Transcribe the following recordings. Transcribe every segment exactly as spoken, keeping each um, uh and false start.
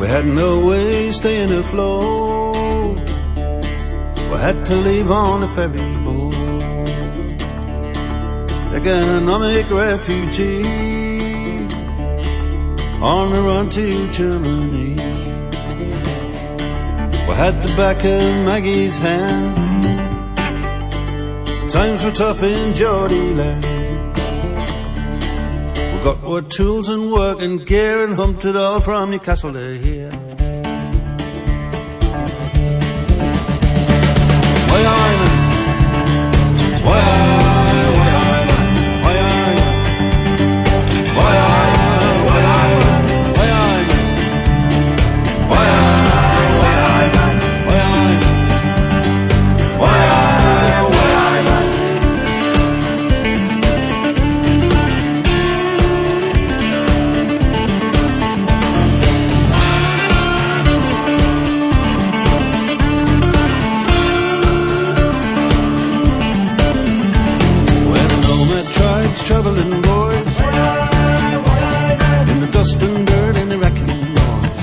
had no way staying afloat. We had to leave on a ferry boat. Economic refugee on the run to Germany. We had the back of Maggie's hand. Times were tough in Geordie land. We got our tools and work and gear and humped it all from Newcastle to here. Why I, why I, traveling boys in the dust and dirt and the wrecking noise.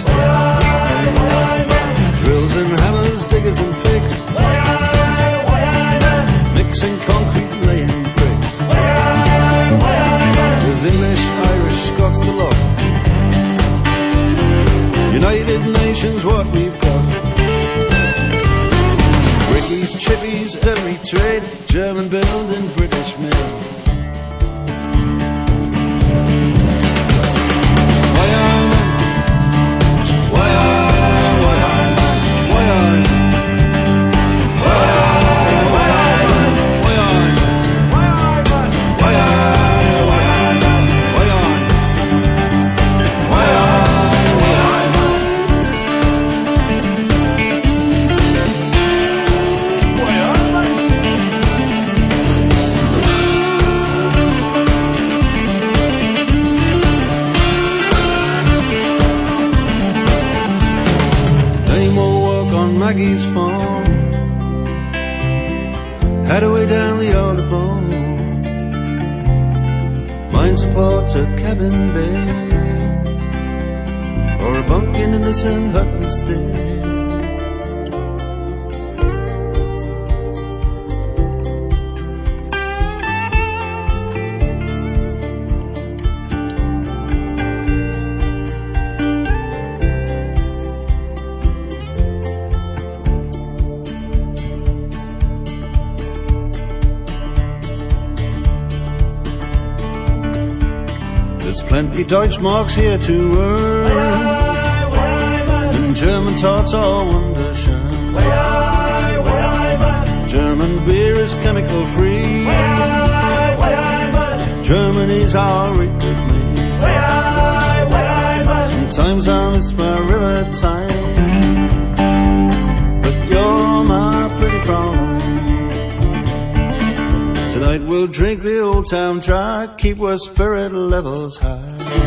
Drills and hammers, diggers and picks, mixing concrete, laying bricks. There's English, Irish, Scots, the lot. United Nations, what we've got. Brickies, chippies, every trade, German build and British made. Maggie's farm, had a way down the Audubon, mine supports at Cabin Bay, or a bunk in the St Hutton stay. There's plenty Deutschmarks here to earn, and German tarts are wunderschön. German beer is chemical free. Germany's alright with me. Sometimes I miss my river time, but you're my pretty Fraulein. Tonight we'll drink the old town dry, keep our spirit levels high.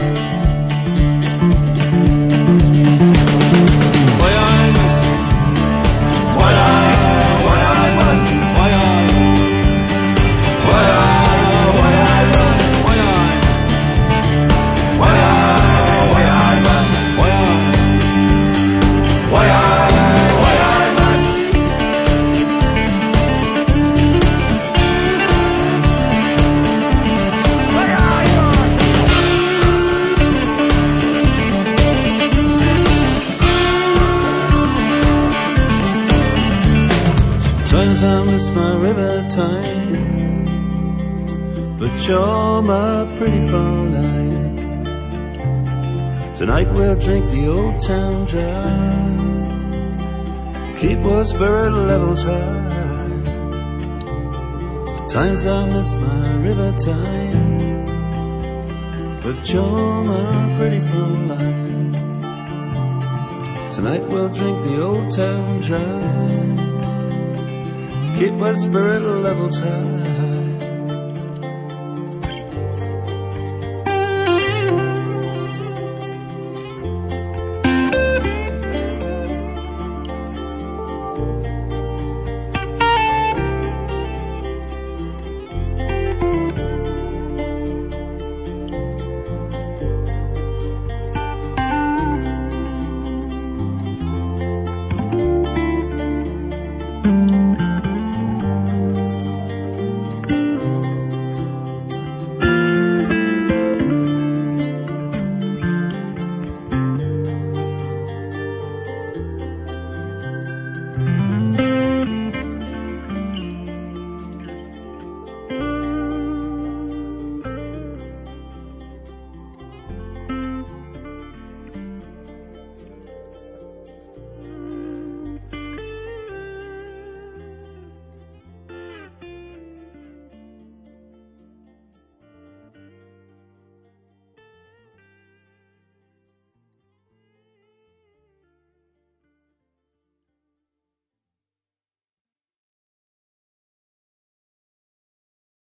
Sometimes I miss my river time, but you're my pretty Fraulein. Tonight we'll drink the old town dry, keep our spirit levels high. Sometimes I miss my river time, but you're my pretty Fraulein. Tonight we'll drink the old town dry, keep my spirit levels high.